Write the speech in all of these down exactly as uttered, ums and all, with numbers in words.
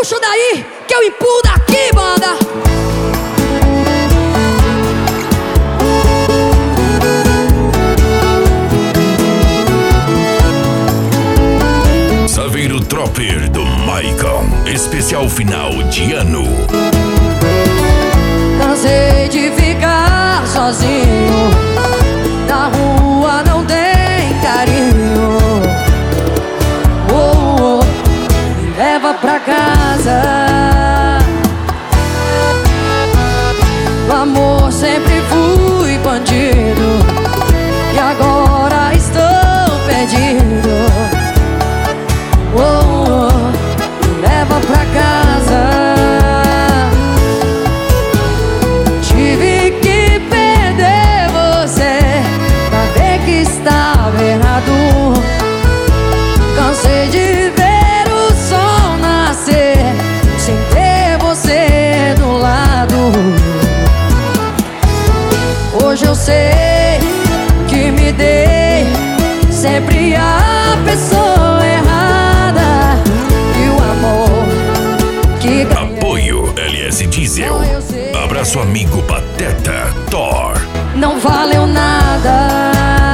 puxo daí, que eu empurro daqui, banda. Saveiro Tropper do Maicon, especial final de ano. Cansei de ficar sozinho, na rua não tem carinho. Oh, oh, me leva pra casa. No amor sempre fui bandido, e agora estou perdido. Oh, oh, me leva pra casa. Tive que perder você pra ver que estava errado. Cansei de ver o sol nascer sem ter você do lado. Hoje eu sei que me dei sempre a pessoa errada, e o amor que ganhei. Apoio L S Diesel. Abraço amigo Pateta Thor. Não valeu nada.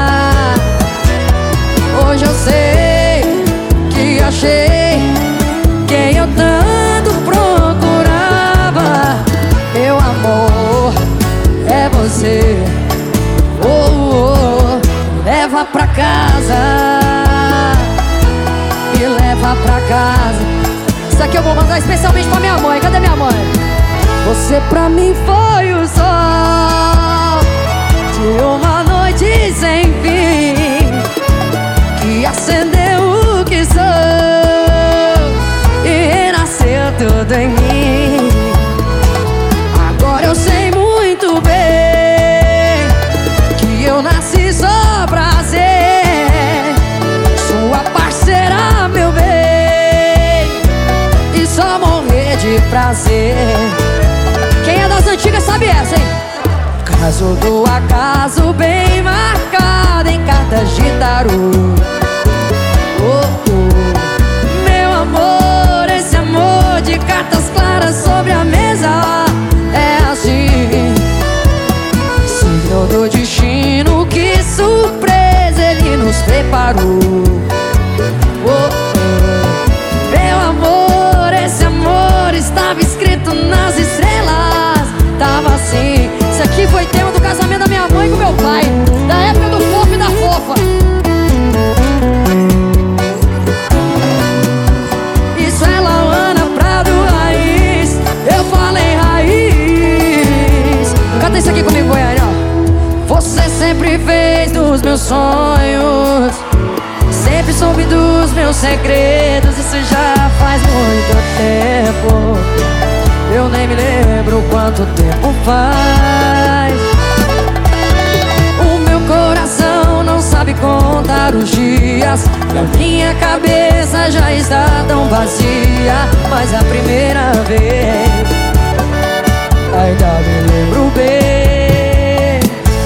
Hoje eu sei que achei quem eu tanto procurava. Meu amor, é você. Oh, oh, oh. Leva pra casa, me leva pra casa. Isso aqui eu vou mandar especialmente pra minha mãe. Cadê minha mãe? Você pra mim foi o sol de uma noite sem fim, que acendeu o que sou e renasceu tudo em mim. Agora eu sei muito bem que eu nasci só pra ser sua parceira, meu bem, e só morrer de prazer. Quem é das antigas sabe essa, hein? Caso do acaso bem marcado em cartas de tarô. Oh, oh. Meu amor, esse amor de cartas claras sobre a mesa é assim, signo do destino, que surpresa ele nos preparou. Oh, oh. Meu amor, esse amor estava escrito nas estrelas. Tava assim. Isso aqui foi tema do casamento da minha mãe com meu pai, da época do fofo e da fofa. Isso é Lauana Prado Raiz. Eu falei raiz. Canta isso aqui comigo, Goiânia. Você sempre fez dos meus sonhos, sempre soube dos meus segredos. Isso já faz muito tempo, eu nem me lembro quanto tempo faz. O meu coração não sabe contar os dias, e a minha cabeça já está tão vazia. Mas a primeira vez ainda me lembro bem.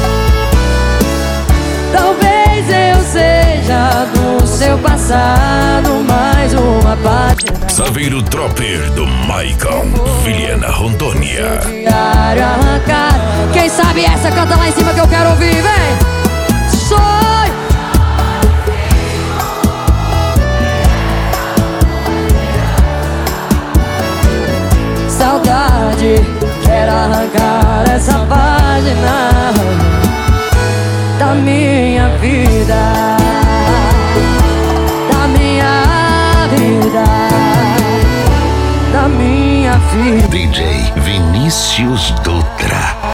Talvez eu seja do seu passado mais uma página. Saveiro Tropper do Maicon, Vilhena, Rondônia. Diário arrancado. Quem sabe essa canta lá em cima que eu quero ouvir, vem. Sonho. Saudade, quero arrancar essa página da minha vida, da minha vida, da minha vida. D J Vinícius Dutra.